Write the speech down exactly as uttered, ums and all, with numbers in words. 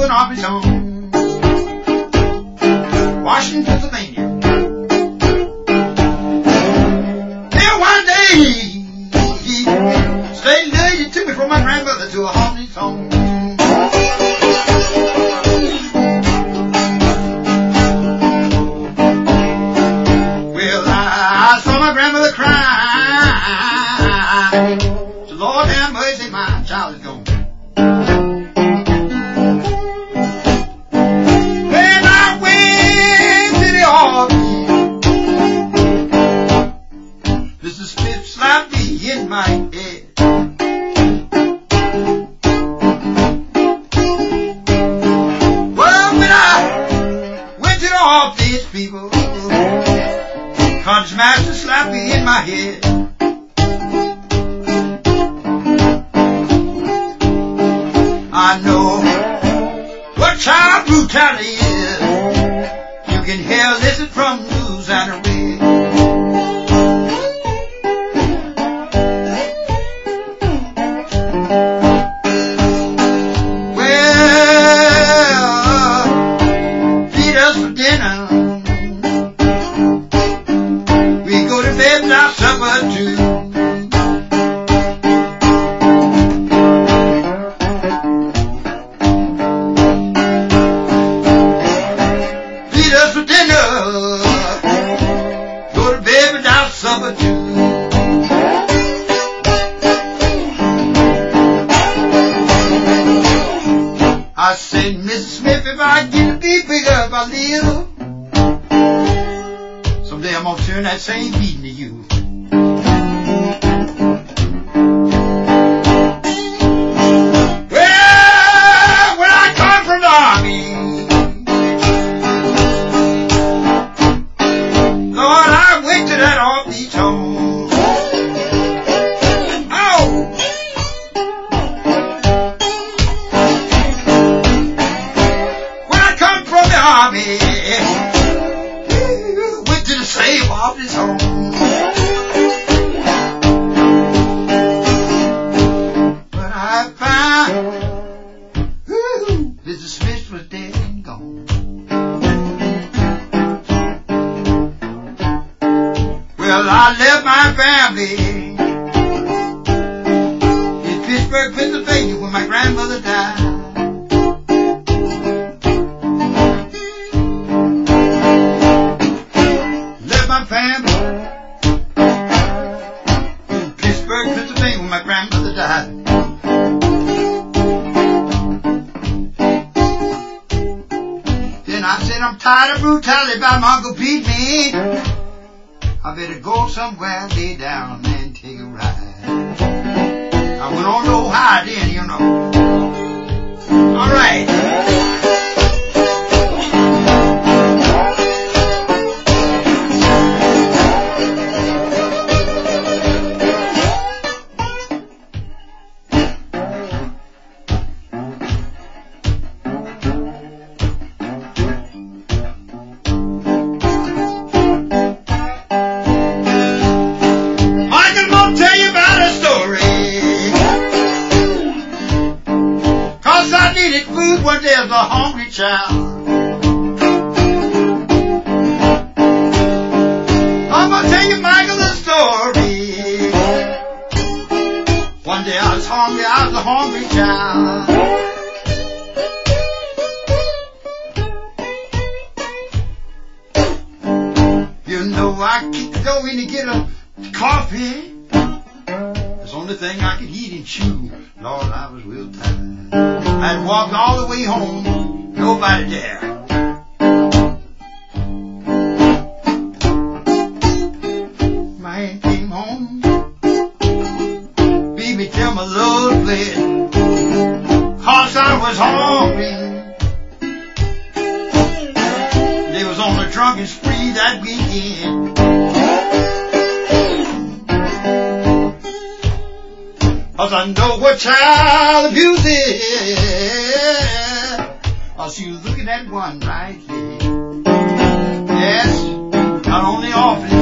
an office home, Washington, Pennsylvania. There one day, state lady took me from my grandmother to a haunted home. Well, I saw my grandmother cry. So Lord have mercy, my child is gone. In my head, well, when I went to the office, people, conscious master slapped me in my head. I know what child brutality is. You can hear, listen from news and read. I said, Missus Smith, if I get to be bigger, if I live, someday I'm gonna turn that same beating to you. Well, when I come from the army, Lord, I went to that off-beat home. Went to the slave office home. But I found whoo, Missus Smith was dead and gone. Well, I left my family in Pittsburgh, Pennsylvania when my grandmother died. Family in Pittsburgh, Pennsylvania, when my grandmother died. Then I said, I'm tired of brutality, but my uncle beat me. I better go somewhere, lay down and take a ride. I went on no high then, you know. All right. One day as a hungry child, I'm gonna tell you, Michael, the story. One day I was hungry, I was a hungry child. You know, I kicked the door in to get a coffee. That's the only thing I could eat and chew. Lord, I was real tired. I'd walked all the way home, nobody there. Man came home, beat me till my load bled, 'cause I was hungry. They was on a drunken spree that weekend. 'Cause I know what child abuse is. Oh, she was looking at one right here. Yes, not only often